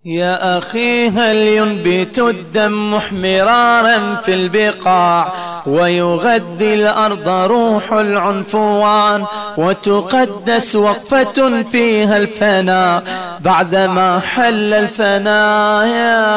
يا أخي هل ينبت الدم محمرارا في البقاع ويغذي الأرض روح العنفوان وتقدس وقفة فيها الفناء بعدما حل الفناء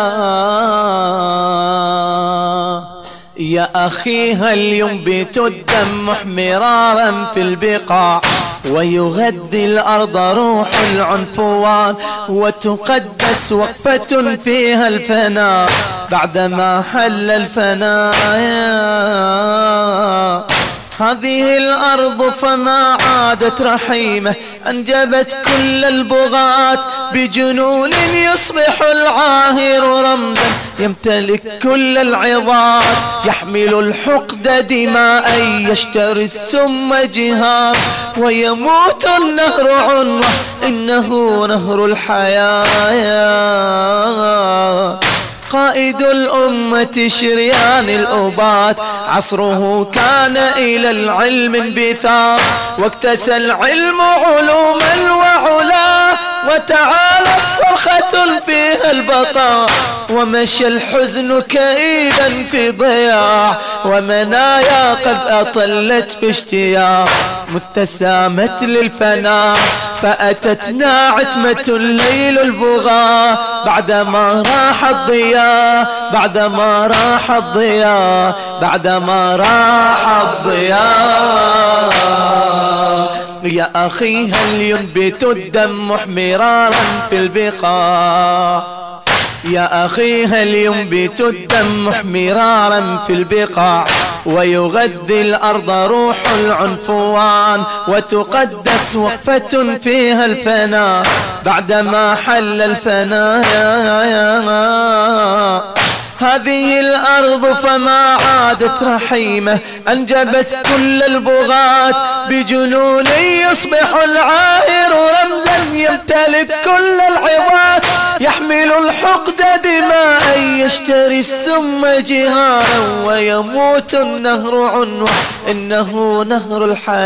يا أخي هل ينبت الدم محمرارا في البقاع ويغذي الأرض روح العنفوان وتقدس وقفة فيها الفناء بعدما حل الفناء هذه الأرض فما عادت رحيمة أنجبت كل البغاة بجنون يصبح العاهر رمزا يمتلك كل العظات يحمل الحقد دماء يشتري السم جهاد ويموت النهر عنوة إنه نهر الحياة قائد الأمة شريان الأبات عصره كان إلى العلم انبثاق واكتسى العلم علوما وعلا وتعالت صرخة فيها البقاء ومشى الحزن كئيبا في ضياع ومنايا قد أطلت في اشتياق متسامت للفناء فأتتنا عتمة الليل البغاء بعدما راح الضياء بعدما راح الضياء بعدما راح الضياء يا أخي هل ينبت الدم محمرارا في البقاع يا أخي هل ينبت الدم محمرارا في البقاع ويغذي الأرض روح العنفوان وتقدس وقفة فيها الفناء بعدما حل الفناء هذه الأرض فما عادت رحيمة أنجبت كل البغاة بجنون يصبح العاهر رمزا يمتلك كل العظات يحمل الحقد دماء يشتري السم جهارا ويموت النهر عنوة إنه نهر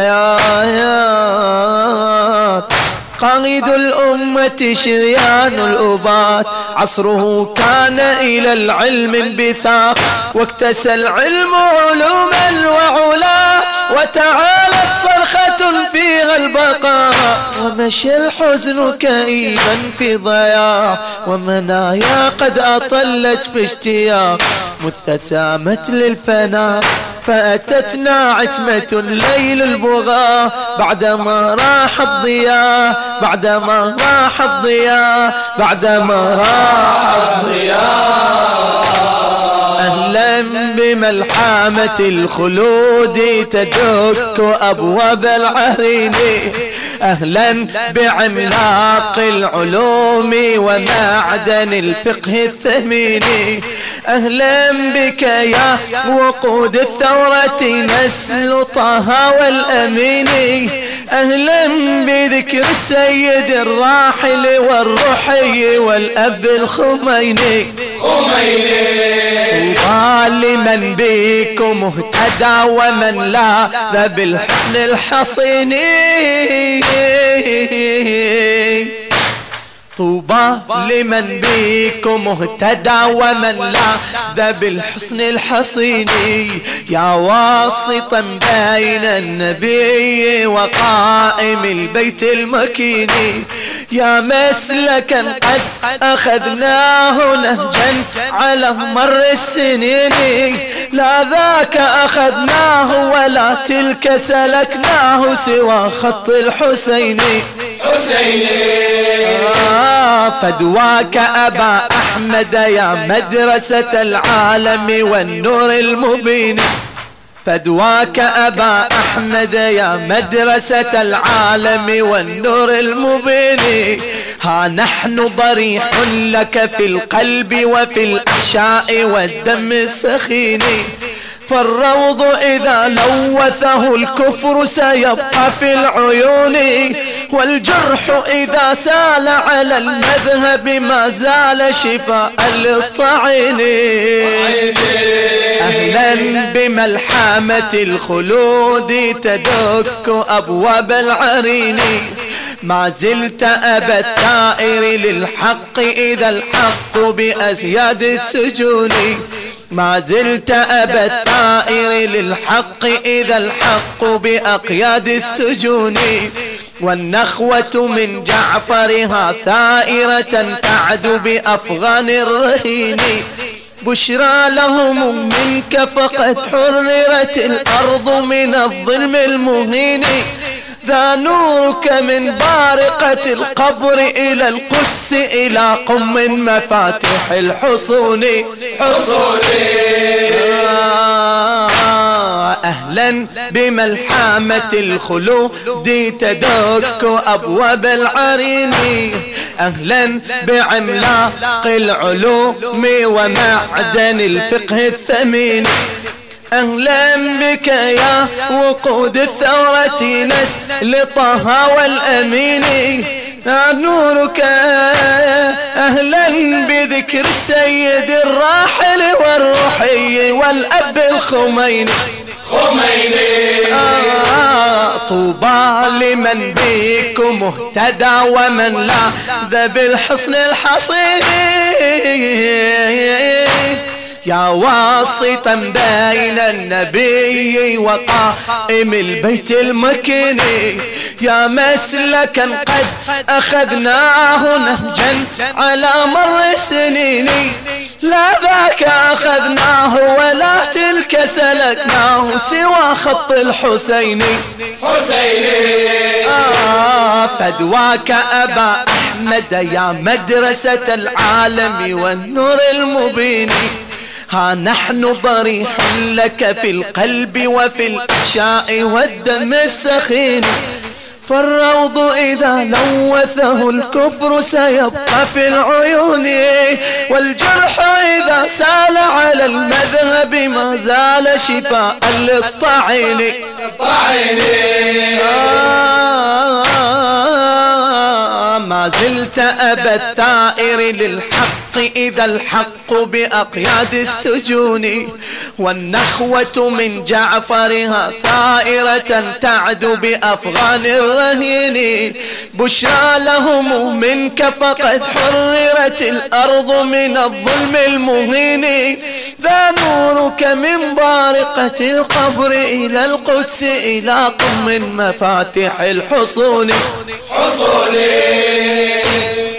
الحياة قائد الأمة شريان الأبات عصره كان إلى العلم انبثاق واكتسى العلم علوما وعلا وتعالت صرخة فيها البقاء ومشى الحزن كئيبا في ضياع ومنايا قد أطلت في اشتياق متسامت للفناء فأتتنا عتمة الليل البغاء بعدما راح الضياء بعدما راح الضياء بعدما راح الضياء أهلا بملحمة الخلود تدك أبواب العرين أهلا بعملاق العلوم ومعدن الفقه الثمين أهلا بك يا وقود الثورة نسل طه والأمين أهلا بذكر السيد الراحل والروحي والأب الخميني لمن بكم اهتدى ومن لا بالحسن الحصين طوبى لمن بكم اهتدى ومن لا بالحسن الحصين يا واسطا بين النبي وقائم البيت المكين يا مسلكا قد أخذناه نهجا على مر السنين لا ذاك أخذناه ولا تلك سلكناه سوى خط الحسين فدواك أبا أحمد يا مدرسة العالم والنور المبين فدواك أبا أحمد يا مدرسة العالم والنور المبين ها نحن ضريح لك في القلب وفي الأحشاء والدم السخين فالروض إذا لوثه الكفر سيبقى في العيون والجرح إذا سال على المذهب ما زال شفاء للطعين أهلا بملحمة الخلود تدك أبواب العرين ما زلت أبا الثائر للحق إذا الحق بأزياد السجون. ما زلت أبا الثائر للحق إذا الحق بأقياد السجون. والنخوة من جعفرها ثائرة تعد بأفغان الرهين. بشرى لهم منك فقد حررت الأرض من الظلم المهين. ذا نورك من بارقة القبر إلى القدس إلى قم مفاتيح الحصون. أهلا بملحمة الخلود تدك أبواب العرين. أهلا بعملاق العلوم ومعدن الفقه الثمين. أهلا بك يا وقود الثورة نسل طه والأمين. نورك أهلا بذكر السيد الراحل والروحي والأب الخميني. طوبى لمن بكم اهتدى ومن لاذ بالحصن الحصين. يا واسطا بين النبي وقائم البيت المكين. يا مسلكا قد أخذناه نهجا على مر السنين. لا ذاك أخذناه ولا تلك سلكناه سوى خط الحسين. فدواك أبا أحمد يا مدرسة العالم والنور المبين. ها نحن ضريح لك في القلب وفي الأحشاء والدم السخين. فالروض إذا لوثه الكفر سيبقى في العيون. والجرح إذا سال على المذهب ما زال شفاء للطعين. ما زلت أبا الثائر للحق إذا الحق بأقياد السجون. والنخوة من جعفرها ثائرة تعد بأفغان الرهين. بشرى لهم منك فقد حررت الأرض من الظلم المهين. ذا نورك من بارقة القبر إلى القدس إلى قم مفاتيح الحصون.